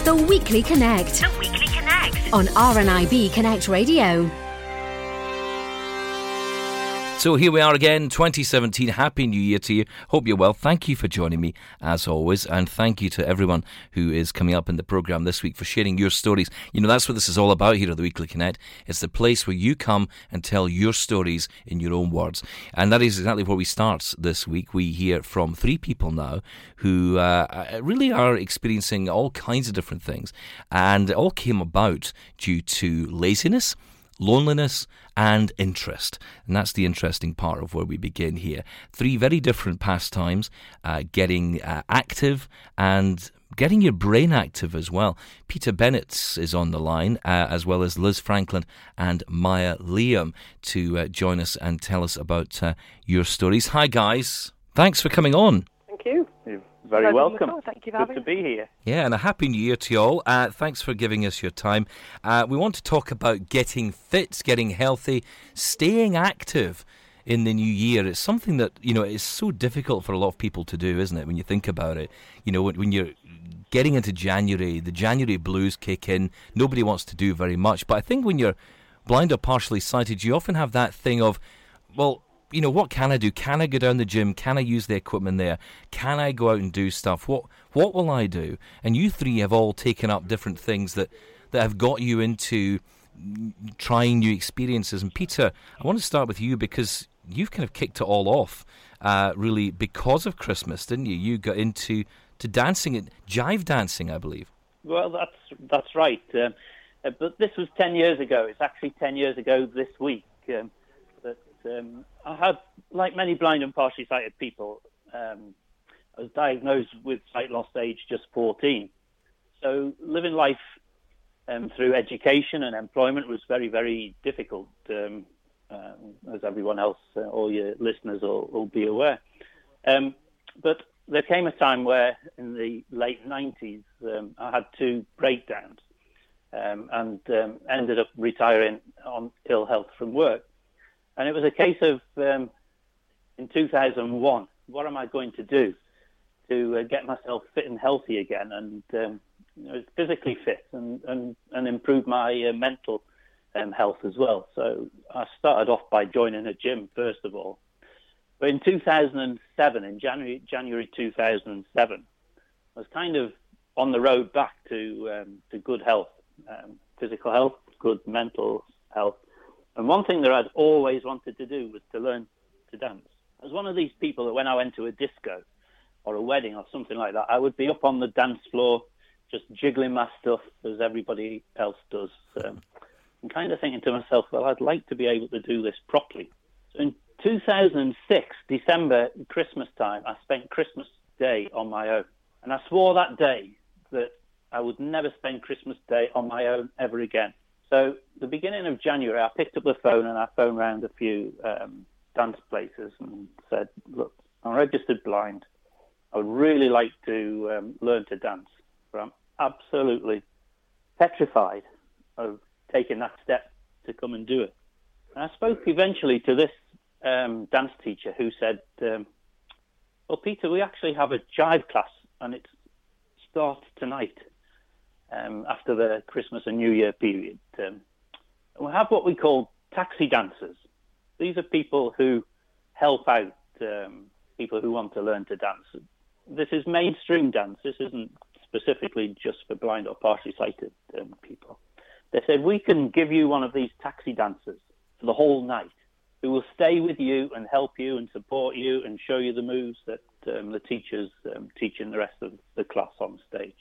The Weekly Connect. The Weekly Connect. On RNIB Connect Radio. So here we are again, 2017. Happy New Year to you. Hope you're well. Thank you for joining me, as always. And thank you to everyone who is coming up in the programme this week for sharing your stories. You know, that's what this is all about here at the Weekly Connect. It's the place where you come and tell your stories in your own words. And that is exactly where we start this week. We hear from three people now who really are experiencing all kinds of different things. And it all came about due to laziness, loneliness and interest. And that's the interesting part of where we begin here. Three very different pastimes, getting active and getting your brain active as well. Peter Bennett is on the line, as well as Liz Franklin and Maya Liam to join us and tell us about your stories. Hi guys, thanks for coming on. Thank you. You're very welcome. Thank you for having Good to be here. Yeah, and a happy new year to you all. Thanks for giving us your time. We want to talk about getting fit, getting healthy, staying active in the new year. It's something that, you know, is so difficult for a lot of people to do, isn't it, when you think about it? You know, when you're getting into January, the January blues kick in. Nobody wants to do very much. But I think when you're blind or partially sighted, you often have that thing of, well, you know, what can I do? Can I go down the gym? Can I use the equipment there? Can I go out and do stuff? What will I do? And you three have all taken up different things that have got you into trying new experiences. And Peter, I want to start with you because you've kind of kicked it all off, really, because of Christmas, didn't you? You got into dancing, jive dancing, I believe. Well, that's right. But this was 10 years ago. It's actually 10 years ago this week. I had, like many blind and partially sighted people, I was diagnosed with sight loss age just 14. So living life through education and employment was very, very difficult, as everyone else, all your listeners will be aware. But there came a time where, in the late 90s, I had two breakdowns and ended up retiring on ill health from work. And it was a case of, in 2001, what am I going to do to get myself fit and healthy again and physically fit and improve my mental health as well. So I started off by joining a gym, first of all. But in 2007, in January 2007, I was kind of on the road back to good health, physical health, good mental health. And one thing that I'd always wanted to do was to learn to dance. I was one of these people that when I went to a disco or a wedding or something like that, I would be up on the dance floor just jiggling my stuff as everybody else does. And kind of thinking to myself, well, I'd like to be able to do this properly. So in 2006, December, Christmas time, I spent Christmas Day on my own. And I swore that day that I would never spend Christmas Day on my own ever again. So the beginning of January, I picked up the phone and I phoned around a few dance places and said, look, I'm registered blind. I would really like to learn to dance, but I'm absolutely petrified of taking that step to come and do it. And I spoke eventually to this dance teacher who said, well, Peter, we actually have a jive class and it starts tonight. After the Christmas and New Year period. We have what we call taxi dancers. These are people who help out people who want to learn to dance. This is mainstream dance. This isn't specifically just for blind or partially sighted people. They said, we can give you one of these taxi dancers for the whole night who will stay with you and help you and support you and show you the moves that the teachers teaching the rest of the class on stage.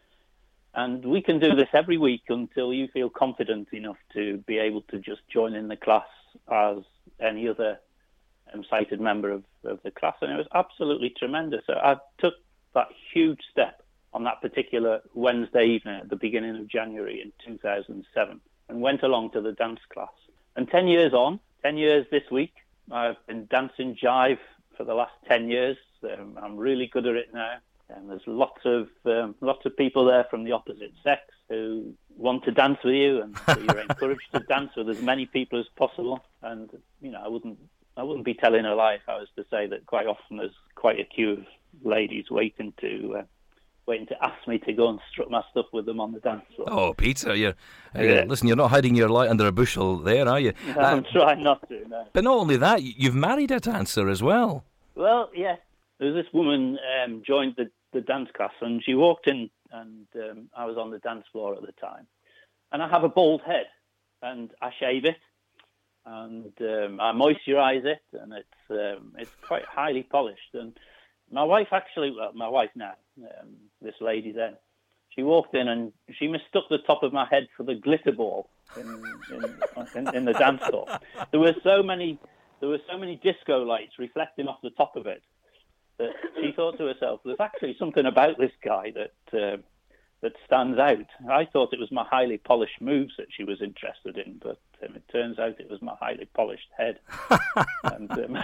And we can do this every week until you feel confident enough to be able to just join in the class as any other sighted member of the class. And it was absolutely tremendous. So I took that huge step on that particular Wednesday evening at the beginning of January in 2007 and went along to the dance class. And 10 years on, 10 years this week, I've been dancing jive for the last 10 years. I'm really good at it now. And there's lots of people there from the opposite sex who want to dance with you, and so you're encouraged to dance with as many people as possible. And you know, I wouldn't be telling a lie if I was to say that quite often there's quite a queue of ladies waiting to waiting to ask me to go and strut my stuff with them on the dance floor. Oh, Peter, listen, you're not hiding your light under a bushel there, are you? I'm trying not to, no. But not only that, you've married a dancer as well. Well, yeah. There was this woman joined the dance class, and she walked in, and I was on the dance floor at the time. And I have a bald head, and I shave it, and I moisturise it, and it's quite highly polished. And my wife now, this lady then, she walked in and she mistook the top of my head for the glitter ball in the dance hall. There were so many disco lights reflecting off the top of it that she thought to herself, "There's actually something about this guy that stands out." I thought it was my highly polished moves that she was interested in, but it turns out it was my highly polished head. And,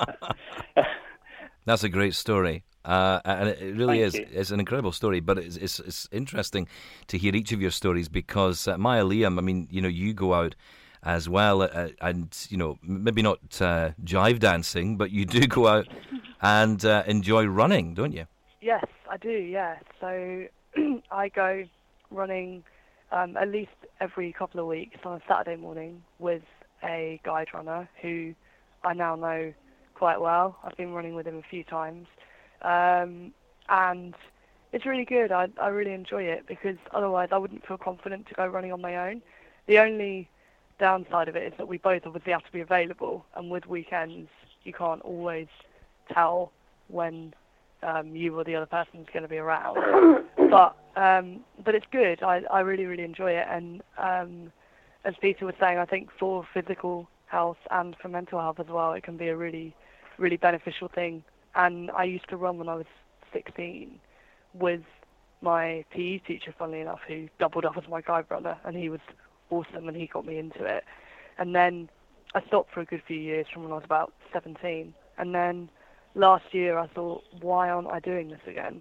that's a great story, and it really is. You. It's an incredible story, but it's interesting to hear each of your stories because Maya Liam, I mean, you go out as well, and maybe not jive dancing, but you do go out and enjoy running, don't you? Yes, I do. Yeah, so I go running at least every couple of weeks on a Saturday morning with a guide runner who I now know quite well. I've been running with him a few times, and it's really good. I really enjoy it because otherwise I wouldn't feel confident to go running on my own. The only downside of it is that we both obviously have to be available, and with weekends you can't always tell when you or the other person's going to be around. But it's good. I really, really enjoy it, and as Peter was saying, I think for physical health and for mental health as well, it can be a really, really beneficial thing. And I used to run when I was 16 with my PE teacher, funnily enough, who doubled up as my guide runner, and he was awesome, and he got me into it. And then I stopped for a good few years from when I was about 17. And then last year I thought, why aren't I doing this again?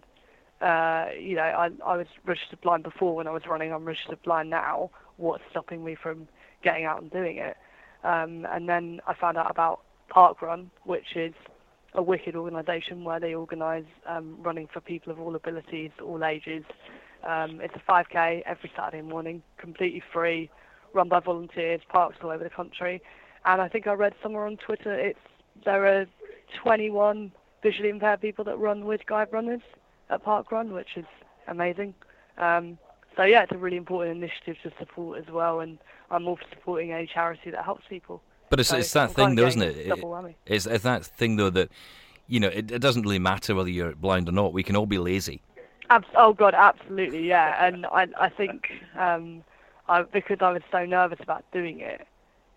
I was registered blind before when I was running. I'm registered blind now. What's stopping me from getting out and doing it? And then I found out about Parkrun, which is a wicked organisation where they organise running for people of all abilities, all ages. It's a 5K every Saturday morning, completely free, run by volunteers, parks all over the country. And I think I read somewhere on Twitter there are 21 visually impaired people that run with guide runners at Parkrun, which is amazing. So yeah, it's a really important initiative to support as well, and I'm all for supporting any charity that helps people. But it's that thing, though, isn't it? Double whammy. It's that thing, though, that it doesn't really matter whether you're blind or not. We can all be lazy. Oh God, absolutely, yeah. And I think because I was so nervous about doing it,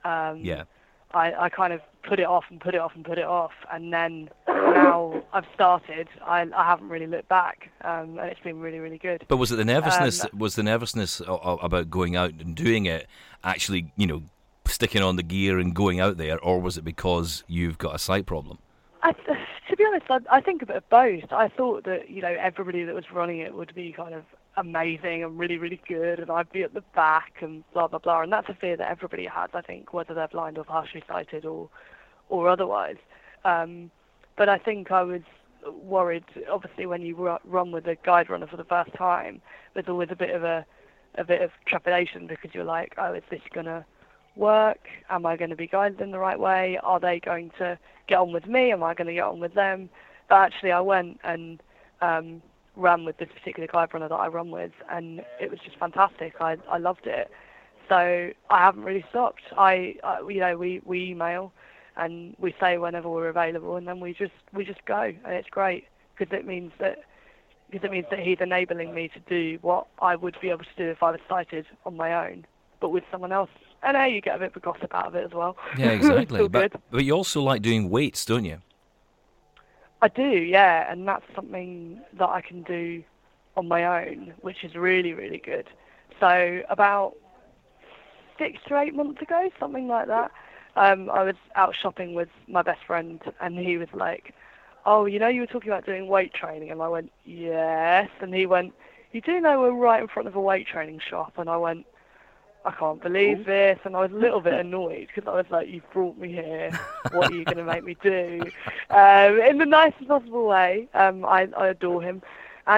I kind of put it off, and then now I've started. I haven't really looked back, and it's been really, really good. But was it the nervousness? Was the nervousness about going out and doing it actually, sticking on the gear and going out there, or was it because you've got a sight problem? To be honest, I think a bit of both. I thought that everybody that was running it would be kind of amazing and really, really good, and I'd be at the back and blah blah blah. And that's a fear that everybody has, I think, whether they're blind or partially sighted or otherwise. But I think I was worried. Obviously, when you run with a guide runner for the first time, there's always a bit of trepidation because you're like, oh, is this gonna work? Am I going to be guided in the right way? Are they going to get on with me? Am I going to get on with them? But actually I went and ran with this particular guide runner that I run with, and it was just fantastic. I loved it. So I haven't really stopped. We email and we say whenever we're available, and then we just go, and it's great because it means that he's enabling me to do what I would be able to do if I was sighted on my own, but with someone else. And now you get a bit of gossip out of it as well. Yeah, exactly. But you also like doing weights, don't you? I do, yeah, and that's something that I can do on my own, which is really, really good. So about 6 to 8 months ago, something like that, I was out shopping with my best friend, and he was like, oh, you were talking about doing weight training, and I went, yes, and he went, you do know we're right in front of a weight training shop? And I went, I can't believe this, and I was a little bit annoyed because I was like, you've brought me here, what are you going to make me do? In the nicest possible way. I adore him, and he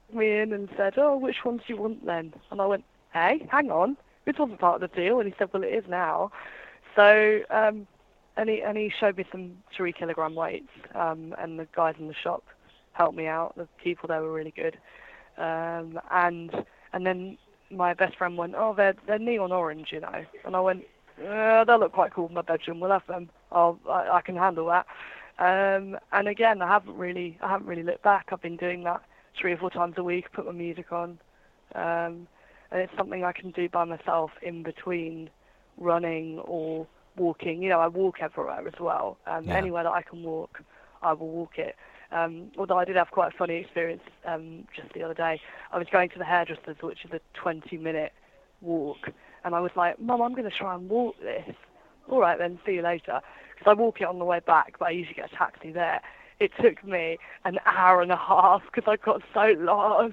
me in and said, "Oh, which ones do you want then?" And I went, "Hey, hang on, this wasn't part of the deal." And he said, "Well, it is now." So, and he showed me some 3 kilogram weights, and the guys in the shop helped me out. The people there were really good, and then my best friend went, "Oh, they're neon orange, you know," and I went, "They'll look quite cool in my bedroom. We'll have them. I can handle that." And again, I haven't really looked back. I've been doing that 3 or 4 times a week. Put my music on, and it's something I can do by myself in between running or walking. You know, I walk everywhere as well. Anywhere that I can walk, I will walk it. Although I did have quite a funny experience just the other day. I was going to the hairdresser's, which is a 20-minute walk, and I was like, "Mum, I'm going to try and walk this." "All right then, see you later." Because I walk it on the way back, but I usually get a taxi there. It took me an hour and a half because I got so lost.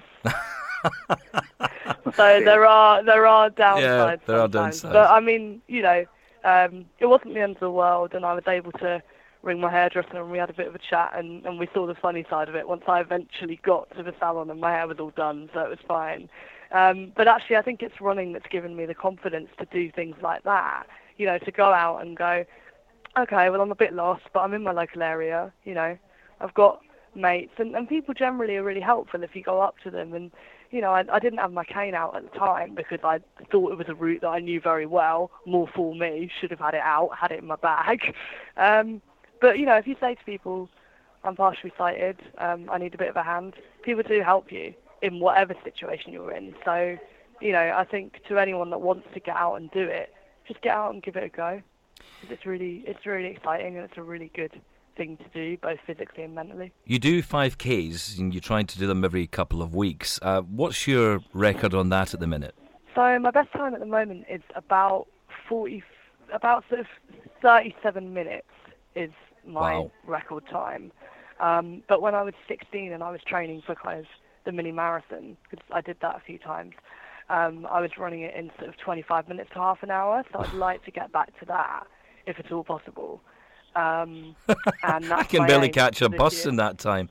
So there are downsides. Yeah, there are sometimes. downsides. But I mean, you know, it wasn't the end of the world, and I was able to ring my hairdresser and we had a bit of a chat, and we saw the funny side of it once I eventually got to the salon and my hair was all done, so it was fine. But actually, I think it's running that's given me the confidence to do things like that. You know, to go out and go, okay, well, I'm a bit lost, but I'm in my local area, you know. I've got mates, and people generally are really helpful if you go up to them. And, you know, I didn't have my cane out at the time because I thought it was a route that I knew very well. More for me, should have had it out, had it in my bag. But, you know, if you say to people, "I'm partially sighted, I need a bit of a hand," people do help you in whatever situation you're in. So, you know, I think to anyone that wants to get out and do it, just get out and give it a go. It's really exciting, and it's a really good thing to do, both physically and mentally. You do 5Ks, and you're trying to do them every couple of weeks. What's your record on that at the minute? So my best time at the moment is about sort of 37 minutes is my record time. But when I was 16 and I was training for kind of the mini marathon, because I did that a few times, I was running it in sort of 25 minutes to half an hour. So I'd like to get back to that, if at all possible. And that's I can barely catch a bus in that time.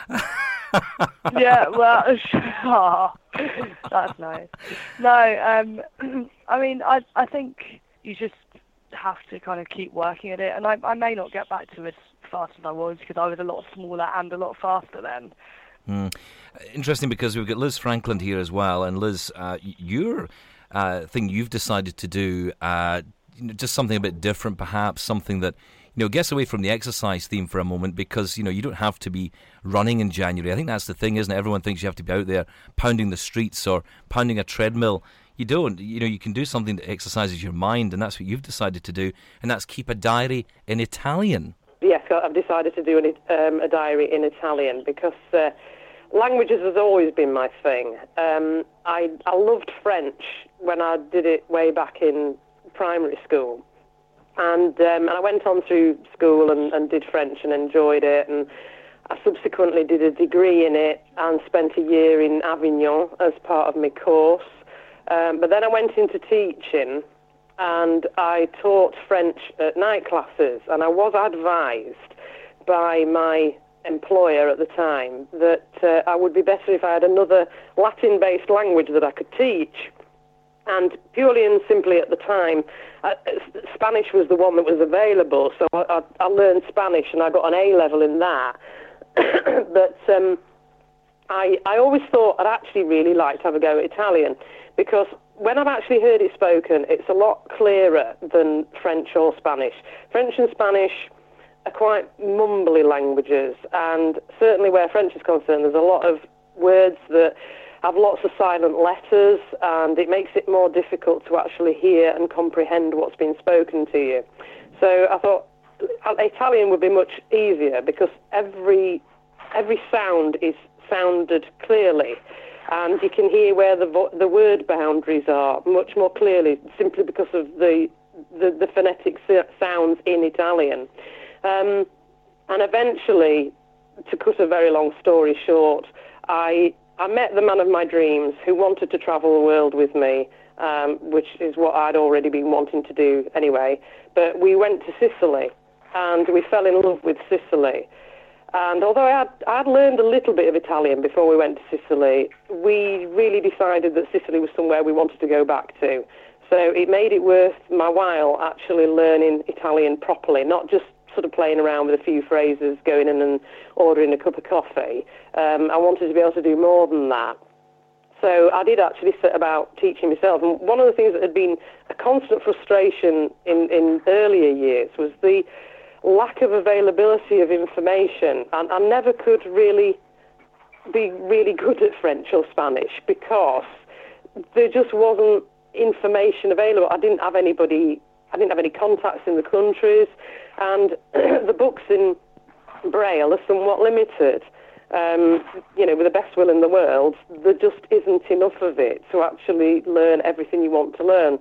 Yeah, well, that's nice. No, I mean, I think you just have to kind of keep working at it. And I may not get back to as fast as I was because I was a lot smaller and a lot faster then. Interesting, because we've got Liz Franklin here as well. And Liz, your thing you've decided to do, just something a bit different perhaps, something that, you know, gets away from the exercise theme for a moment, because, you know, you don't have to be running in January. I think that's the thing, isn't it? Everyone thinks you have to be out there pounding the streets or pounding a treadmill. You don't. You know, you can do something that exercises your mind, and that's what you've decided to do, and that's keep a diary in Italian. Yes, I've decided to do a diary in Italian because languages has always been my thing. I loved French when I did it way back in primary school. And I went on through school and did French and enjoyed it. And I subsequently did a degree in it and spent a year in Avignon as part of my course. But then I went into teaching and I taught French at night classes. And I was advised by my employer at the time that I would be better if I had another Latin-based language that I could teach. And purely and simply at the time, Spanish was the one that was available, so I learned Spanish and I got an A-level in that. But I always thought I'd actually really like to have a go at Italian, because when I've actually heard it spoken, it's a lot clearer than French or Spanish. French and Spanish are quite mumbly languages, and certainly where French is concerned, there's a lot of words that have lots of silent letters, and it makes it more difficult to actually hear and comprehend what's been spoken to you. So I thought Italian would be much easier because every sound is sounded clearly, and you can hear where the word boundaries are much more clearly, simply because of the phonetic sounds in Italian. And eventually, to cut a very long story short, I met the man of my dreams who wanted to travel the world with me, which is what I'd already been wanting to do anyway. But we went to Sicily, and we fell in love with Sicily. And although I'd learned a little bit of Italian before we went to Sicily, we really decided that Sicily was somewhere we wanted to go back to. So it made it worth my while actually learning Italian properly, not just sort of playing around with a few phrases, going in and ordering a cup of coffee. I wanted to be able to do more than that. So I did actually set about teaching myself. And one of the things that had been a constant frustration in earlier years was the lack of availability of information. And I never could really be really good at French or Spanish because there just wasn't information available. I didn't have any contacts in the countries, and the books in Braille are somewhat limited. With the best will in the world, there just isn't enough of it to actually learn everything you want to learn.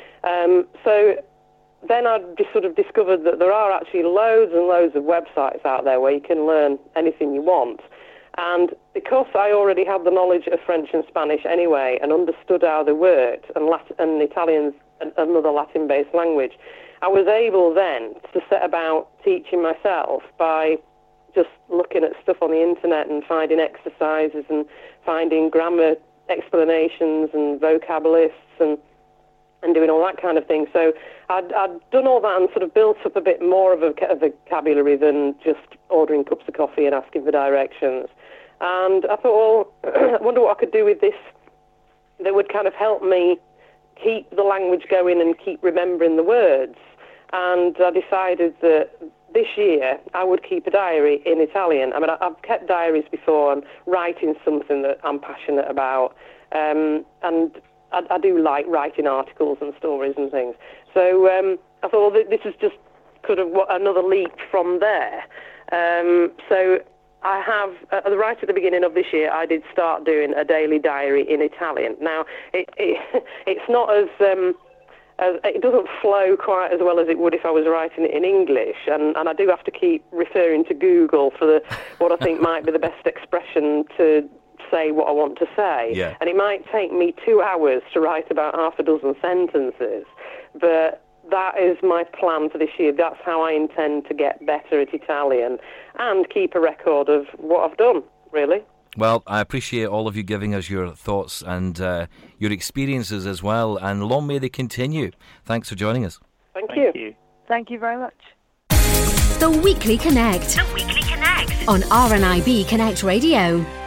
So then I just sort of discovered that there are actually loads and loads of websites out there where you can learn anything you want. And because I already had the knowledge of French and Spanish anyway and understood how they worked, and Italian's another Latin-based language, I was able then to set about teaching myself by just looking at stuff on the internet and finding exercises and finding grammar explanations and vocab lists and doing all that kind of thing. So I'd done all that and sort of built up a bit more of a vocabulary than just ordering cups of coffee and asking for directions. And I thought, well, I wonder what I could do with this that would kind of help me keep the language going and keep remembering the words. And I decided that this year I would keep a diary in Italian. I mean, I've kept diaries before and writing something that I'm passionate about. And I do like writing articles and stories and things. So I thought, well, this is just kind of another leap from there. So I have, right at the beginning of this year, I did start doing a daily diary in Italian. Now, it's not as it doesn't flow quite as well as it would if I was writing it in English, and I do have to keep referring to Google for what I think might be the best expression to say what I want to say. Yeah. And it might take me 2 hours to write about half a dozen sentences, but that is my plan for this year. That's how I intend to get better at Italian and keep a record of what I've done, really. Well, I appreciate all of you giving us your thoughts and your experiences as well, and long may they continue. Thanks for joining us. Thank you. Thank you very much. The Weekly Connect. The Weekly Connect. On RNIB Connect Radio.